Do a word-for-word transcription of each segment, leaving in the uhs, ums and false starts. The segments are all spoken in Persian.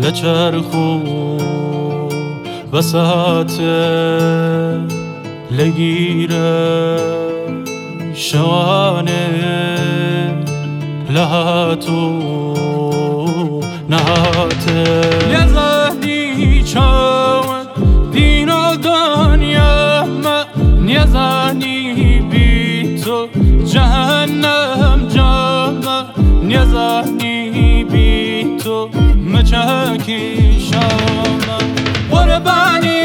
لچرخو بسات لگیره شوانه لهاتو نهاته نیازانی چاون دین و دنیا ما نیازانی بی تو جهنم جاما نیازانی بی تو مچکی شاما قربانی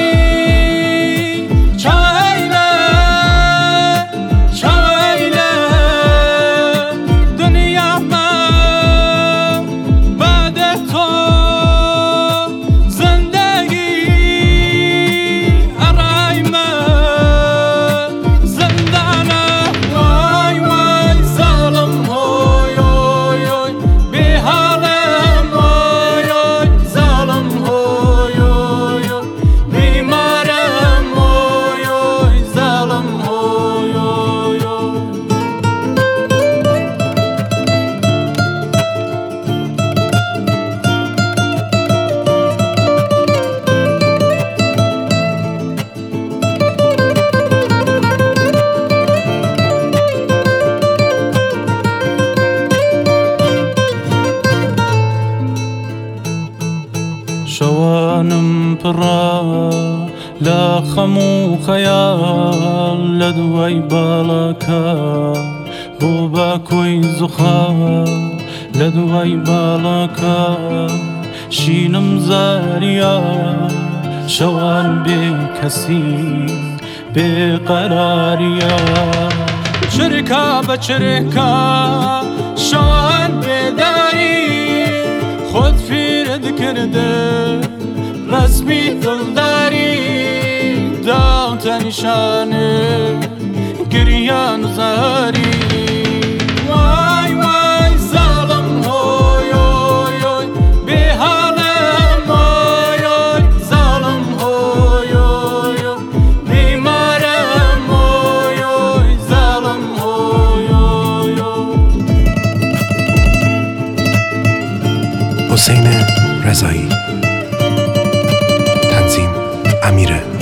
شوانم پڕا لە خەم و خەیاڵ لە دوای باڵەکە بۆ باکۆی زوخا لە دوای باڵەکە شینم زاریا شەوان بێ کەسی بێقەراریە چرکە بە چرکە شەوان بێداری خۆت فیرت کرده رسمی دڵداری داوتە نیشانه گریان و زاری وای وای زاڵم هۆی هۆی هۆی بێحاڵم هۆی هۆی زاڵم هۆی هۆی هۆی بیمارم هۆی هۆی زاڵم هۆی هۆی هۆی. حسین رضایی، تنظیم امیر